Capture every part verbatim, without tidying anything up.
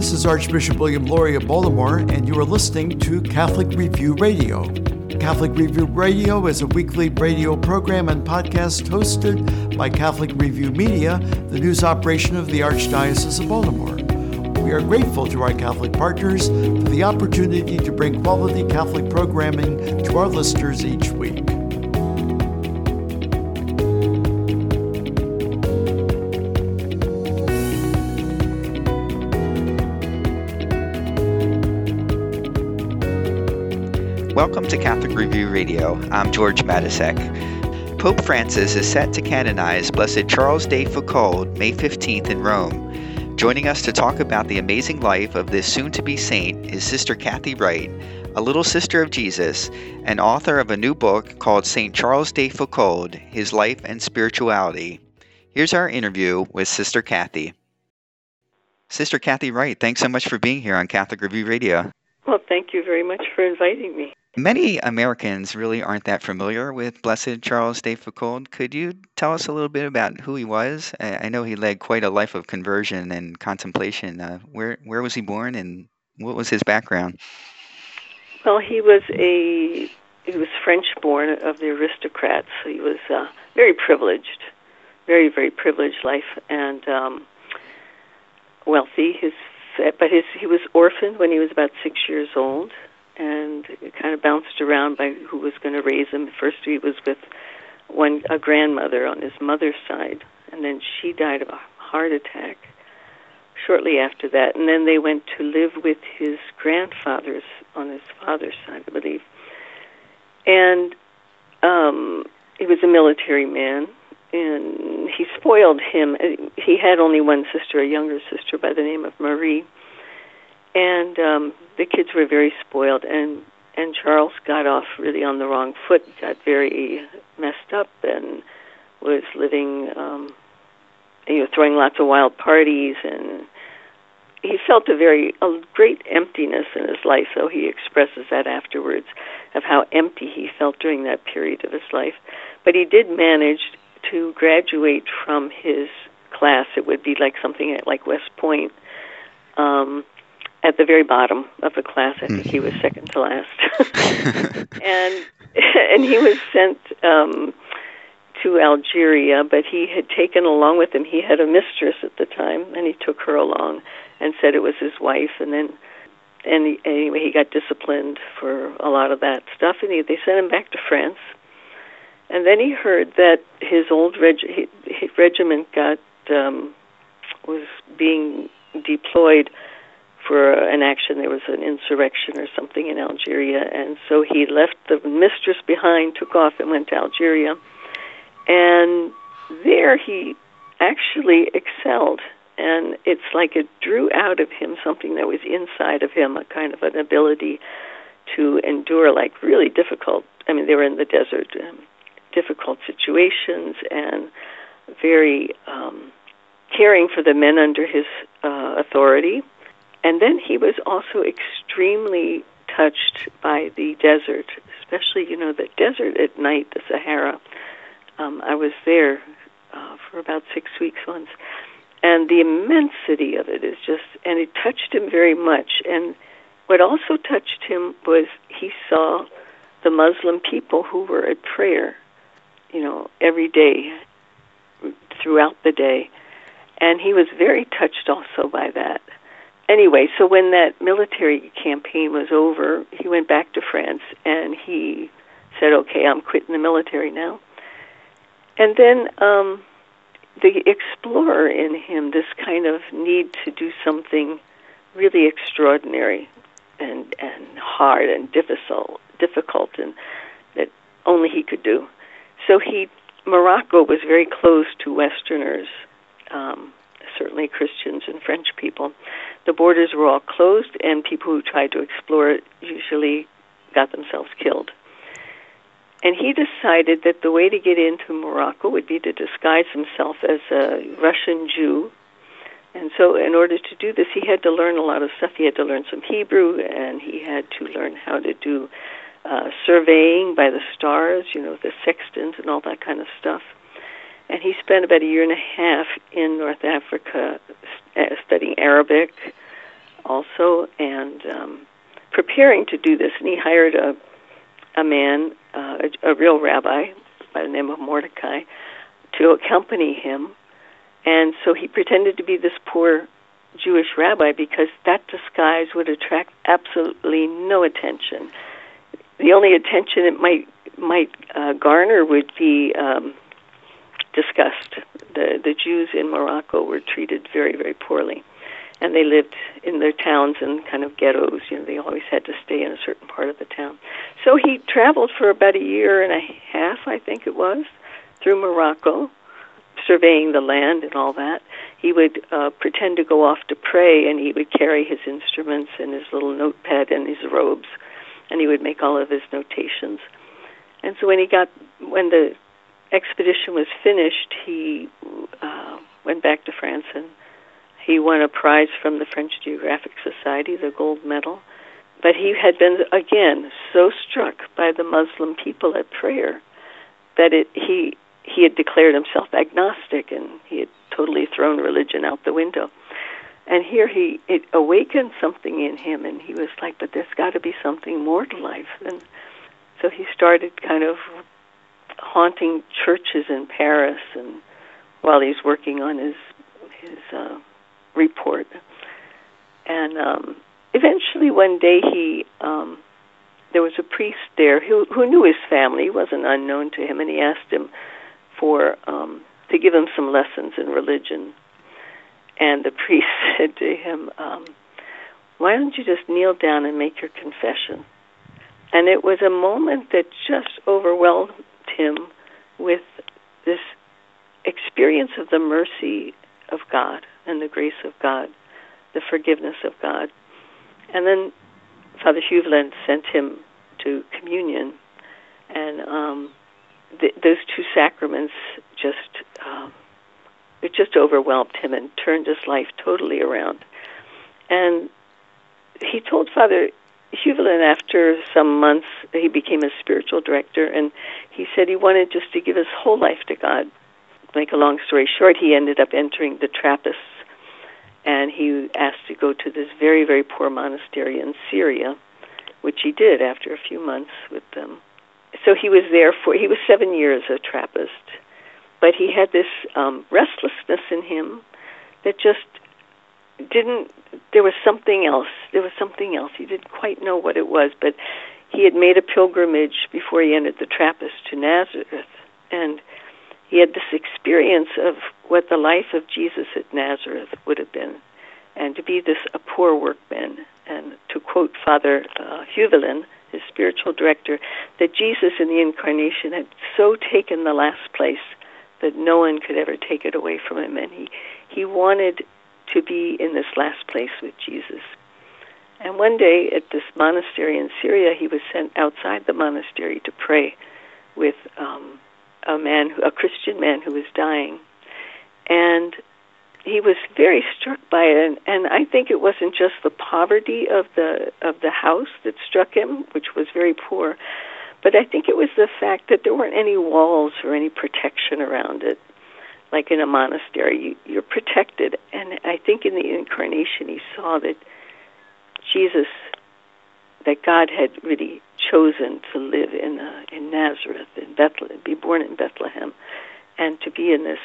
This is Archbishop William Lori of Baltimore, and you are listening to Catholic Review Radio. Catholic Review Radio is a weekly radio program and podcast hosted by Catholic Review Media, the news operation of the Archdiocese of Baltimore. We are grateful to our Catholic partners for the opportunity to bring quality Catholic programming to our listeners each week. Welcome to Catholic Review Radio. I'm George Matysek. Pope Francis is set to canonize Blessed Charles de Foucauld May fifteenth in Rome. Joining us to talk about the amazing life of this soon-to-be saint is Sister Kathy Wright, a little sister of Jesus, and author of a new book called Saint Charles de Foucauld, His Life and Spirituality. Here's our interview with Sister Kathy. Sister Kathy Wright, thanks so much for being here on Catholic Review Radio. Well, thank you very much for inviting me. Many Americans really aren't that familiar with Blessed Charles de Foucauld. Could you tell us a little bit about who he was? I know he led quite a life of conversion and contemplation. Uh, where where was he born, and what was his background? Well, he was a he was French-born of the aristocrats. So he was uh, very privileged, very very privileged life, and um, wealthy. His but his he was orphaned when he was about six years old. And it kind of bounced around by who was going to raise him. First, he was with one a grandmother on his mother's side, and then she died of a heart attack shortly after that. And then they went to live with his grandfathers on his father's side, I believe. And um, he was a military man, and he spoiled him. He had only one sister, a younger sister by the name of Marie. And um, the kids were very spoiled, and, and Charles got off really on the wrong foot, got very messed up, and was living, um, you know, throwing lots of wild parties, and he felt a very a great emptiness in his life. So he expresses that afterwards of how empty he felt during that period of his life. But he did manage to graduate from his class. It would be like something like West Point. Um, At the very bottom of the class, I think he was second to last, and and he was sent um, to Algeria. But he had taken along with him. He had a mistress at the time, and he took her along, and said it was his wife. And then, and he, anyway, he got disciplined for a lot of that stuff, and he, they sent him back to France. And then he heard that his old reg- his regiment got um, was being deployed for an action. There was an insurrection or something in Algeria, and so he left the mistress behind, took off, and went to Algeria. And there he actually excelled, and it's like it drew out of him something that was inside of him, a kind of an ability to endure like really difficult, I mean, they were in the desert, um, difficult situations, and very um, caring for the men under his uh, authority. And then he was also extremely touched by the desert, especially, you know, the desert at night, the Sahara. Um, I was there uh, for about six weeks once. And the immensity of it is just, and it touched him very much. And what also touched him was he saw the Muslim people who were at prayer, you know, every day, throughout the day. And he was very touched also by that. Anyway, so when that military campaign was over, he went back to France, and he said, okay, I'm quitting the military now. And then um, the explorer in him, this kind of need to do something really extraordinary and, and hard and difficult, difficult, and that only he could do. So he, Morocco was very close to Westerners, um, certainly Christians and French people. The borders were all closed, and people who tried to explore it usually got themselves killed. And he decided that the way to get into Morocco would be to disguise himself as a Russian Jew. And so in order to do this, he had to learn a lot of stuff. He had to learn some Hebrew, and he had to learn how to do uh, surveying by the stars, you know, the sextants and all that kind of stuff. And he spent about a year and a half in North Africa studying Arabic, also, and um, preparing to do this. And he hired a a man, uh, a, a real rabbi by the name of Mordecai, to accompany him. And so he pretended to be this poor Jewish rabbi because that disguise would attract absolutely no attention. The only attention it might might uh, garner would be um, disgust. The the Jews in Morocco were treated very, very poorly, and they lived in their towns in kind of ghettos. You know, they always had to stay in a certain part of the town. So he traveled for about a year and a half, I think it was, through Morocco, surveying the land and all that. He would uh, pretend to go off to pray, and he would carry his instruments and his little notepad and his robes, and he would make all of his notations. And so when he got, when the expedition was finished, he uh, went back to France, and he won a prize from the French Geographic Society, the gold medal. But he had been, again, so struck by the Muslim people at prayer that it, he he had declared himself agnostic, and he had totally thrown religion out the window. And here he, it awakened something in him, and he was like, but there's got to be something more to life. And so he started kind of haunting churches in Paris, and while he's working on his his uh, report. And um, eventually one day he, um, there was a priest there who, who knew his family. He wasn't unknown to him, and he asked him for um, to give him some lessons in religion. And the priest said to him, um, why don't you just kneel down and make your confession? And it was a moment that just overwhelmed him with this experience of the mercy of God and the grace of God, the forgiveness of God. And then Father Huvelin sent him to communion, and um, th- those two sacraments just um, it just overwhelmed him and turned his life totally around. And he told Father Huvelin after some months, he became a spiritual director, and he said he wanted just to give his whole life to God. To make a long story short, he ended up entering the Trappists, and he asked to go to this very, very poor monastery in Syria, which he did after a few months with them. So he was there for, he was seven years a Trappist, but he had this um, restlessness in him that just didn't, there was something else. There was something else. He didn't quite know what it was, but he had made a pilgrimage before he entered the Trappists to Nazareth, and he had this experience of what the life of Jesus at Nazareth would have been, and to be this a poor workman. And to quote Father uh, Huvelin, his spiritual director, that Jesus in the Incarnation had so taken the last place that no one could ever take it away from him, and he, he wanted to be in this last place with Jesus. And one day at this monastery in Syria, he was sent outside the monastery to pray with um, a man, a Christian man who was dying. And he was very struck by it, and, and I think it wasn't just the poverty of the of the house that struck him, which was very poor, but I think it was the fact that there weren't any walls or any protection around it. Like in a monastery, you, you're protected. And I think in the Incarnation he saw that Jesus, that God had really chosen to live in uh, in Nazareth, in Bethlehem, be born in Bethlehem, and to be in this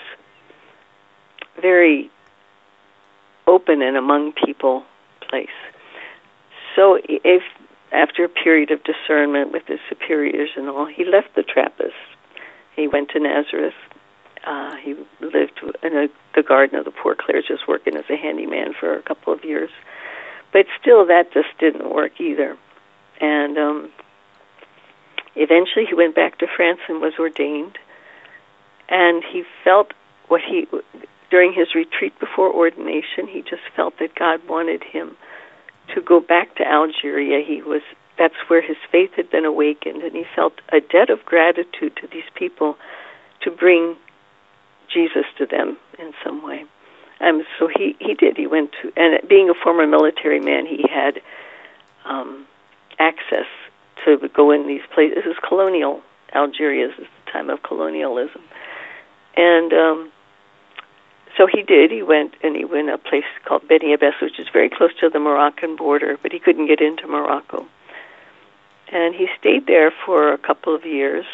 very open and among people place. So if after a period of discernment with his superiors and all, he left the Trappists. He went to Nazareth. Uh, he lived in a, the Garden of the Poor Clares, just working as a handyman for a couple of years. But still, that just didn't work either. And um, eventually he went back to France and was ordained. And he felt what he, during his retreat before ordination, he just felt that God wanted him to go back to Algeria. He was, that's where his faith had been awakened, and he felt a debt of gratitude to these people to bring Jesus to them in some way. Um, so he, he did. He went to, and being a former military man, he had um, access to go in these places. This is colonial Algeria. This is the time of colonialism. And um, so he did. He went, and he went to a place called Beni Abbas, which is very close to the Moroccan border, but he couldn't get into Morocco. And he stayed there for a couple of years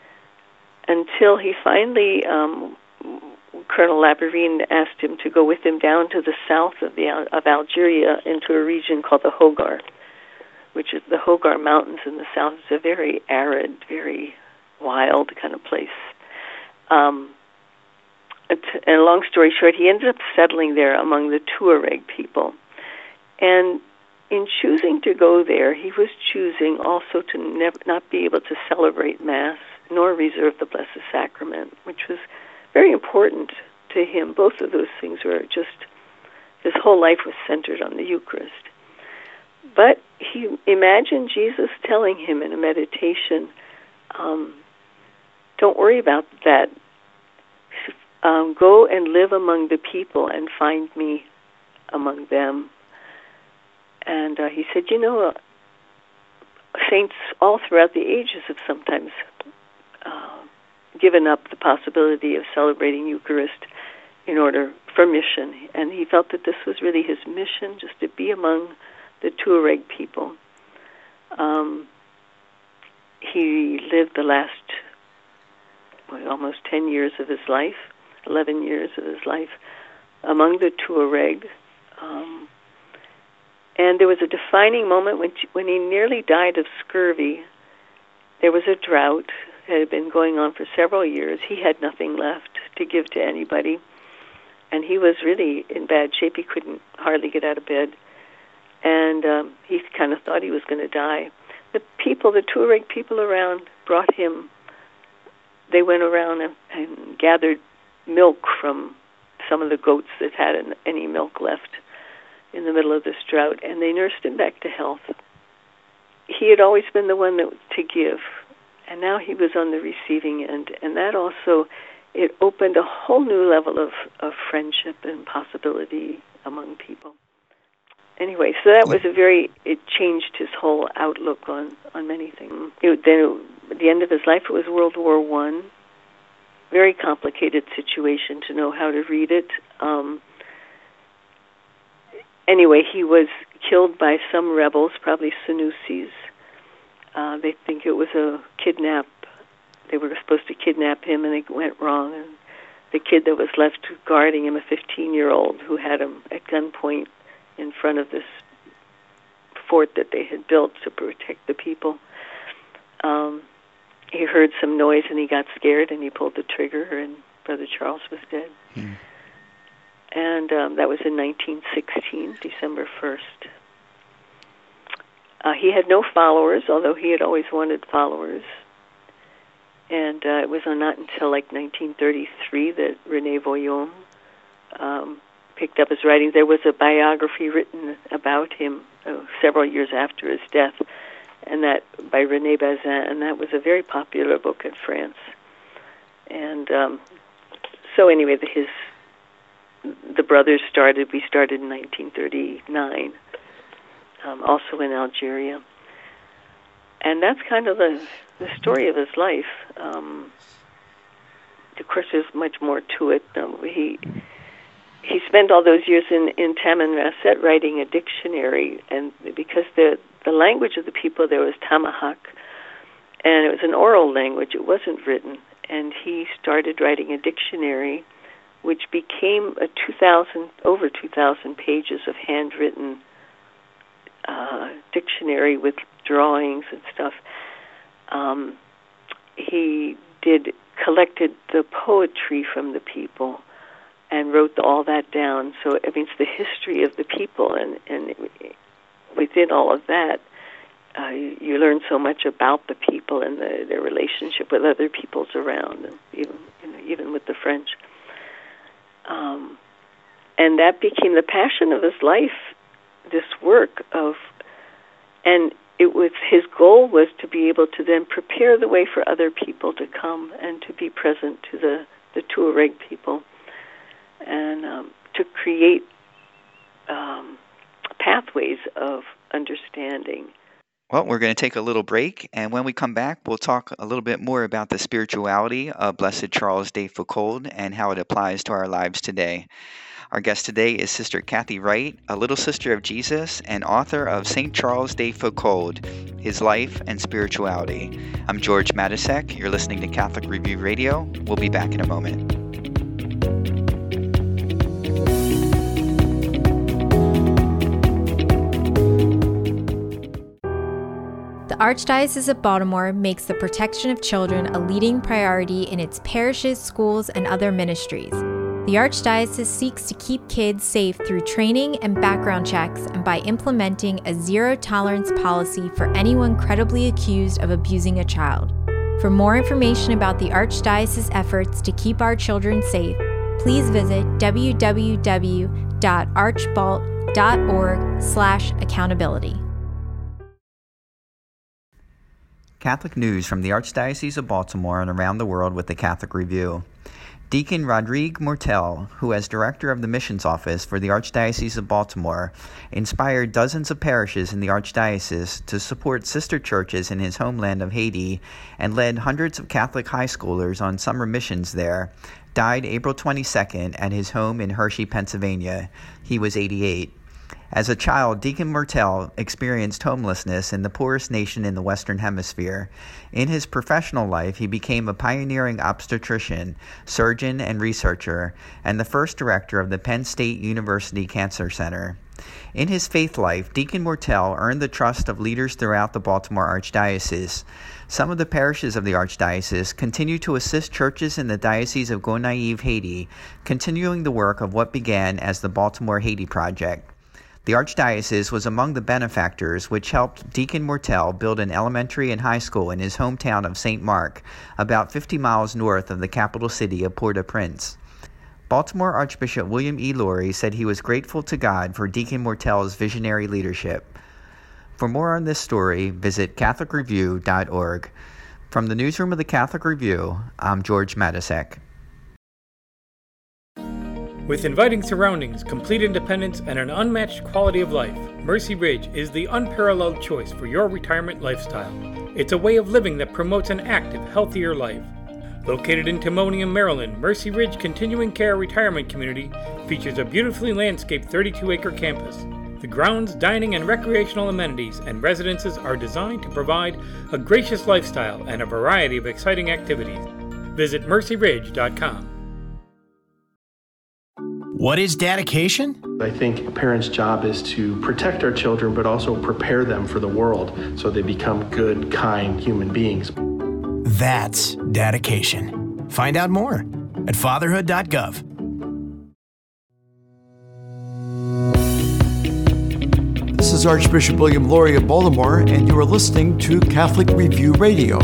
until he finally, um, Colonel Labarine asked him to go with him down to the south of the of Algeria into a region called the Hogar, which is the Hogar Mountains in the south. It's a very arid, very wild kind of place. Um, and a long story short, he ended up settling there among the Tuareg people. And in choosing to go there, he was choosing also to never, not be able to celebrate Mass nor reserve the Blessed Sacrament, which was very important to him. Both of those things were just, his whole life was centered on the Eucharist. But he imagined Jesus telling him in a meditation, um, don't worry about that. Um, go and live among the people and find me among them. And uh, he said, you know, uh, saints all throughout the ages have sometimes uh, given up the possibility of celebrating Eucharist in order for mission. And he felt that this was really his mission, just to be among the Tuareg people. Um, he lived the last well, almost ten years of his life, eleven years of his life, among the Tuareg. Um, and there was a defining moment when, when he nearly died of scurvy. There was a drought that had been going on for several years. He had nothing left to give to anybody, and he was really in bad shape. He couldn't hardly get out of bed, and um, he kind of thought he was going to die. The people, the Tuareg people around, brought him. They went around and, and gathered milk from some of the goats that had an, any milk left in the middle of this drought, and they nursed him back to health. He had always been the one that, to give, and now he was on the receiving end, and that also, it opened a whole new level of, of friendship and possibility among people. Anyway, so that was a very, it changed his whole outlook on, on many things. It, then it, at the end of his life, it was World War One. Very complicated situation to know how to read it. Um, anyway, he was killed by some rebels, probably Senussis. Uh, they think it was a kidnap. They were supposed to kidnap him, and it went wrong. And the kid that was left guarding him, a fifteen-year-old who had him at gunpoint in front of this fort that they had built to protect the people. Um, he heard some noise and he got scared and he pulled the trigger, and Brother Charles was dead. Hmm. And um, that was in nineteen sixteen, December first. Uh, he had no followers, although he had always wanted followers. And uh, it was not until like nineteen thirty-three that René Voillaume um, picked up his writings. There was a biography written about him uh, several years after his death, and that by René Bazin, and that was a very popular book in France. And um, so anyway, the, his the brothers started. We started in nineteen thirty-nine, um, also in Algeria, and that's kind of the the story of his life. Um, of course, there's much more to it. Um, he. He spent all those years in, in Tamanrasset writing a dictionary, and because the the language of the people there was Tamahak, and it was an oral language, it wasn't written, and he started writing a dictionary, which became a two thousand over two thousand pages of handwritten uh, dictionary with drawings and stuff. Um, he did collected the poetry from the people and wrote all that down. So it means the history of the people, and, and within all of that, uh, you, you learn so much about the people and the, their relationship with other peoples around, and even you know, even with the French. Um, and that became the passion of his life, this work of, and it was his goal was to be able to then prepare the way for other people to come and to be present to the, the Tuareg people, and um, to create um, pathways of understanding Well, we're going to take a little break, and when we come back, we'll talk a little bit more about the spirituality of Blessed Charles de Foucauld and how it applies to our lives today. Our guest today is Sister Kathy Wright, a little sister of Jesus and author of Saint Charles de Foucauld, His Life and Spirituality. I'm George Matysek. You're listening to Catholic Review Radio. We'll be back in a moment. The Archdiocese of Baltimore makes the protection of children a leading priority in its parishes, schools, and other ministries. The Archdiocese seeks to keep kids safe through training and background checks and by implementing a zero-tolerance policy for anyone credibly accused of abusing a child. For more information about the Archdiocese's efforts to keep our children safe, please visit w w w dot archbalt dot org slash accountability. Catholic news from the Archdiocese of Baltimore and around the world with the Catholic Review. Deacon Rodrigue Mortel, who as director of the missions office for the Archdiocese of Baltimore, inspired dozens of parishes in the Archdiocese to support sister churches in his homeland of Haiti and led hundreds of Catholic high schoolers on summer missions there, died April twenty-second at his home in Hershey, Pennsylvania. He was eighty-eight. As a child, Deacon Mortel experienced homelessness in the poorest nation in the Western Hemisphere. In his professional life, he became a pioneering obstetrician, surgeon, and researcher, and the first director of the Penn State University Cancer Center. In his faith life, Deacon Mortel earned the trust of leaders throughout the Baltimore Archdiocese. Some of the parishes of the Archdiocese continue to assist churches in the Diocese of Gonaives, Haiti, continuing the work of what began as the Baltimore Haiti Project. The Archdiocese was among the benefactors which helped Deacon Mortel build an elementary and high school in his hometown of Saint Mark, about fifty miles north of the capital city of Port-au-Prince. Baltimore Archbishop William E. Laurie said he was grateful to God for Deacon Mortel's visionary leadership. For more on this story, visit catholic review dot org. From the newsroom of the Catholic Review, I'm George Matysek. With inviting surroundings, complete independence, and an unmatched quality of life, Mercy Ridge is the unparalleled choice for your retirement lifestyle. It's a way of living that promotes an active, healthier life. Located in Timonium, Maryland, Mercy Ridge Continuing Care Retirement Community features a beautifully landscaped thirty-two acre campus. The grounds, dining, and recreational amenities and residences are designed to provide a gracious lifestyle and a variety of exciting activities. Visit mercy ridge dot com. What is dedication? I think a parent's job is to protect our children, but also prepare them for the world so they become good, kind human beings. That's dedication. Find out more at fatherhood dot gov. This is Archbishop William Laurie of Baltimore, and you are listening to Catholic Review Radio.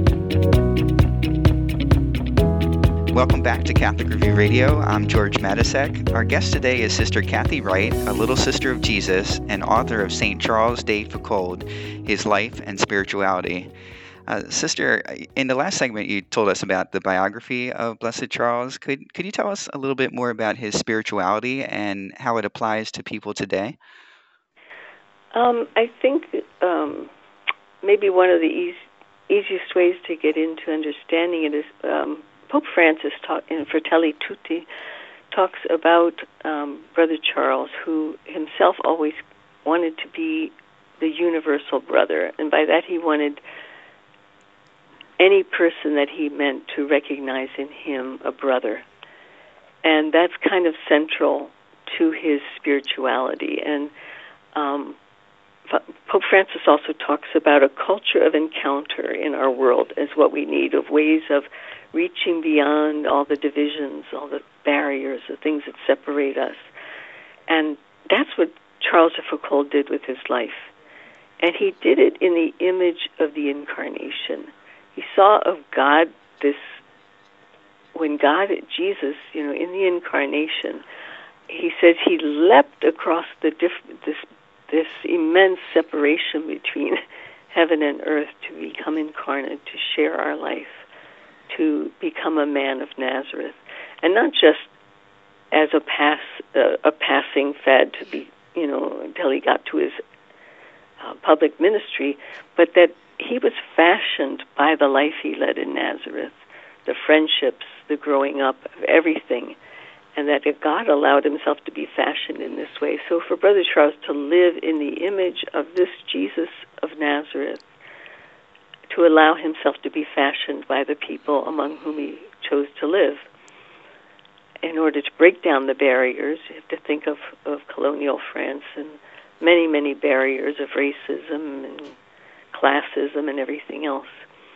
Welcome back to Catholic Review Radio. I'm George Matysek. Our guest today is Sister Kathy Wright, a little sister of Jesus and author of Saint Charles de Foucauld, His Life and Spirituality. Uh, Sister, in the last segment you told us about the biography of Blessed Charles. Could, could you tell us a little bit more about his spirituality and how it applies to people today? Um, I think um, maybe one of the easy, easiest ways to get into understanding it is um, Pope Francis talk, in Fratelli Tutti talks about um, Brother Charles, who himself always wanted to be the universal brother, and by that he wanted any person that he meant to recognize in him a brother. And that's kind of central to his spirituality. And um, Pope Francis also talks about a culture of encounter in our world as what we need, of ways of reaching beyond all the divisions, all the barriers, the things that separate us. And that's what Charles de Foucauld did with his life. And he did it in the image of the Incarnation. He saw of God this, when God, Jesus, you know, in the Incarnation, he says he leapt across the diff- this this immense separation between heaven and earth to become incarnate, to share our life, to become a man of Nazareth, and not just as a pass uh, a passing fad to be, you know, until he got to his uh, public ministry, but that he was fashioned by the life he led in Nazareth, the friendships, the growing up, everything, and that God allowed himself to be fashioned in this way. So for Brother Charles to live in the image of this Jesus of Nazareth, to allow himself to be fashioned by the people among whom he chose to live, in order to break down the barriers, you have to think of, of colonial France and many, many barriers of racism and classism and everything else.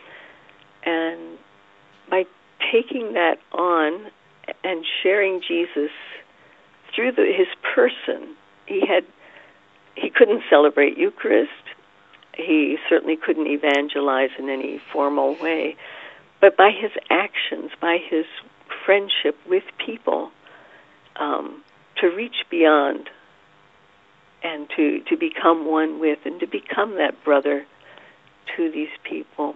And by taking that on and sharing Jesus through the, his person, he had he couldn't celebrate Eucharist. He certainly couldn't evangelize in any formal way. But by his actions, by his friendship with people, um, to reach beyond and to, to become one with and to become that brother to these people.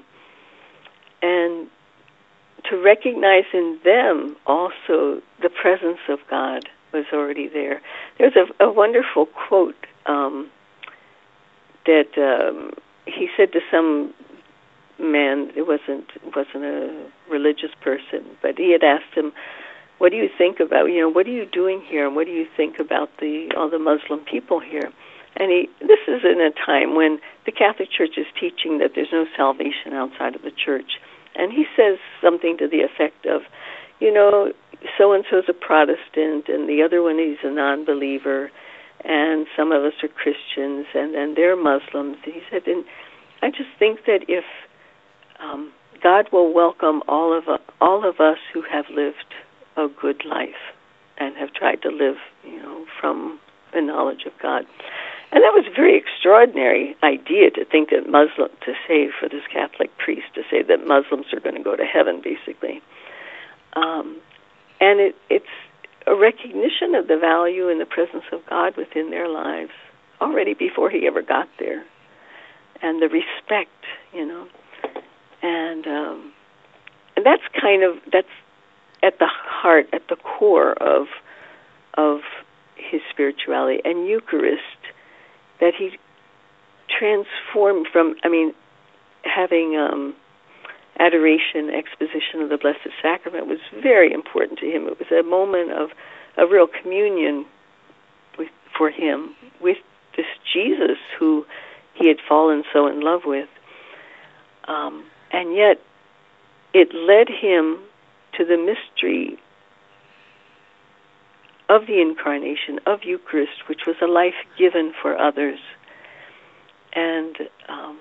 And to recognize in them also the presence of God was already there. There's a, a wonderful quote um, that um, he said to some man. It wasn't wasn't a religious person, but he had asked him, "What do you think about you know what are you doing here, and what do you think about the all the Muslim people here?" And he this is in a time when the Catholic Church is teaching that there's no salvation outside of the Church, and he says something to the effect of, you know, so and so's a Protestant, and the other one is a non-believer, and some of us are Christians, and then they're Muslims. And he said, and I just think that if um, God will welcome all of uh, all of us who have lived a good life and have tried to live, you know, from the knowledge of God. And that was a very extraordinary idea to think that Muslim, to say for this Catholic priest, to say that Muslims are going to go to heaven, basically. Um, and it, it's a recognition of the value and the presence of God within their lives already before he ever got there. And the respect, you know. And, um, and that's kind of, that's at the heart, at the core of of his spirituality. And Eucharist, that he transformed from, I mean, having um, adoration, exposition of the Blessed Sacrament was very important to him. It was a moment of a real communion with, for him with this Jesus who he had fallen so in love with. Um, and yet it led him to the mystery of the Incarnation, of Eucharist, which was a life given for others. And um,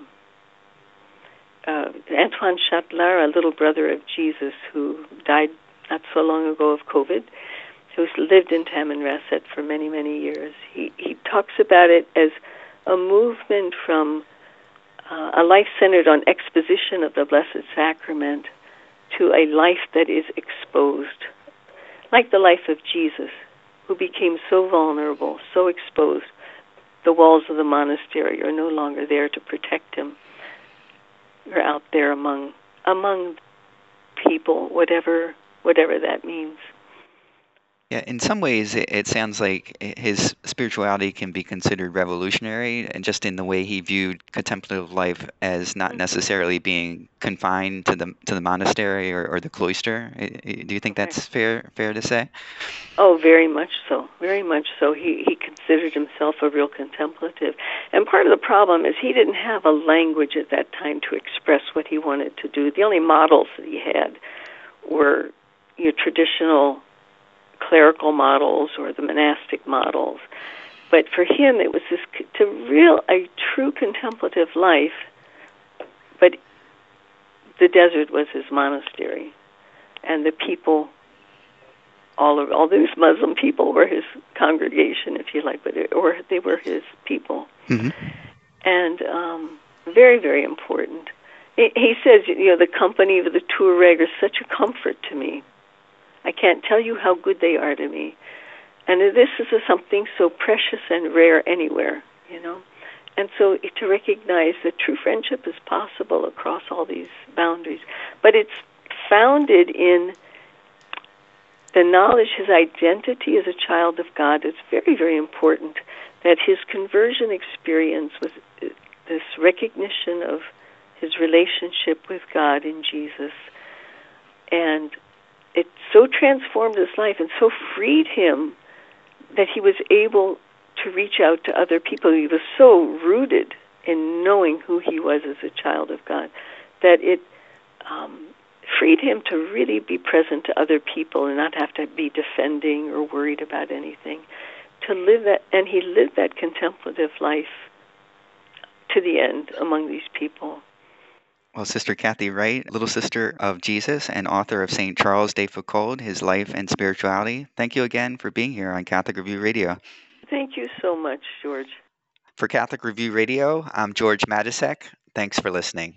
uh, Antoine Chatelard, a little brother of Jesus who died not so long ago of COVID, who's lived in Tamanrasset for many, many years, he, he talks about it as a movement from uh, a life centered on exposition of the Blessed Sacrament to a life that is exposed, like the life of Jesus, who became so vulnerable, so exposed. The walls of the monastery are no longer there to protect him. You're out there among among people, whatever whatever that means. Yeah, in some ways, it, it sounds like his spirituality can be considered revolutionary, and just in the way he viewed contemplative life as not necessarily being confined to the to the monastery or, or the cloister. Do you think that's fair fair to say? Oh, very much so. Very much so. He he considered himself a real contemplative, and part of the problem is he didn't have a language at that time to express what he wanted to do. The only models that he had were your traditional clerical models or the monastic models, but for him it was this to real a true contemplative life. But the desert was his monastery, and the people, all of all those Muslim people, were his congregation, if you like, but it, or they were his people, mm-hmm. and um, very, very important. He, he says, you know, the company of the Tuareg are such a comfort to me. I can't tell you how good they are to me. And this is a, something so precious and rare anywhere, you know. And so to recognize that true friendship is possible across all these boundaries. But it's founded in the knowledge, his identity as a child of God is very, very important, that his conversion experience was this recognition of his relationship with God in Jesus. And it so transformed his life and so freed him that he was able to reach out to other people. He was so rooted in knowing who he was as a child of God that it um, freed him to really be present to other people and not have to be defending or worried about anything. To live that, and he lived that contemplative life to the end among these people. Well, Sister Kathy Wright, little sister of Jesus and author of Saint Charles de Foucauld, His Life and Spirituality, thank you again for being here on Catholic Review Radio. Thank you so much, George. For Catholic Review Radio, I'm George Matysek. Thanks for listening.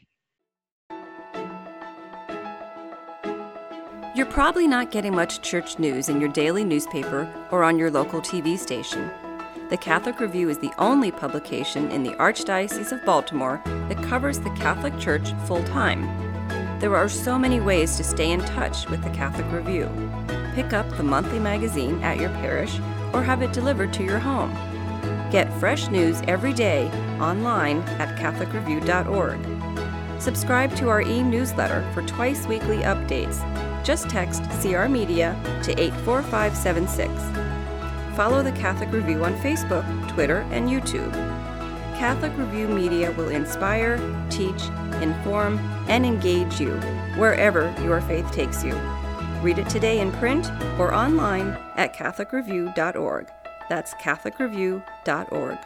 You're probably not getting much church news in your daily newspaper or on your local T V station. The Catholic Review is the only publication in the Archdiocese of Baltimore that covers the Catholic Church full-time. There are so many ways to stay in touch with the Catholic Review. Pick up the monthly magazine at your parish or have it delivered to your home. Get fresh news every day online at catholic review dot org. Subscribe to our e-newsletter for twice-weekly updates. Just text C R Media to eight four five seven six. Follow the Catholic Review on Facebook, Twitter, and YouTube. Catholic Review Media will inspire, teach, inform, and engage you wherever your faith takes you. Read it today in print or online at catholic review dot org. That's catholic review dot org.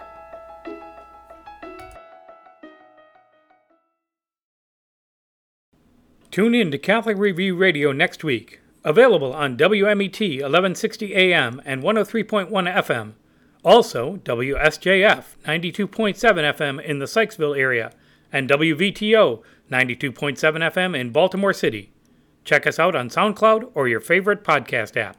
Tune in to Catholic Review Radio next week. Available on W M E T eleven sixty A M and one oh three point one F M. Also, W S J F ninety-two point seven F M in the Sykesville area and W V T O ninety-two point seven F M in Baltimore City. Check us out on SoundCloud or your favorite podcast app.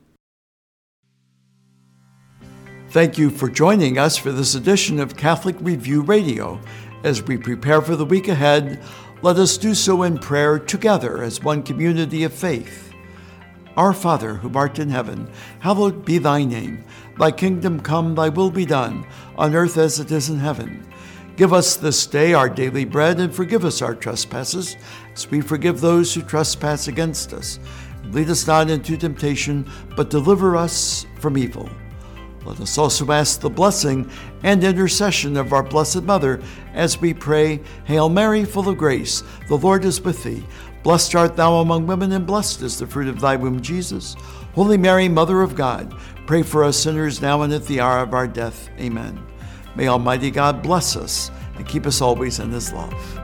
Thank you for joining us for this edition of Catholic Review Radio. As we prepare for the week ahead, let us do so in prayer together as one community of faith. Our Father, who art in heaven, hallowed be thy name. Thy kingdom come, thy will be done, on earth as it is in heaven. Give us this day our daily bread, and forgive us our trespasses, as we forgive those who trespass against us. Lead us not into temptation, but deliver us from evil. Let us also ask the blessing and intercession of our Blessed Mother as we pray, Hail Mary, full of grace, the Lord is with thee. Blessed art thou among women, and blessed is the fruit of thy womb, Jesus. Holy Mary, Mother of God, pray for us sinners now and at the hour of our death. Amen. May Almighty God bless us and keep us always in his love.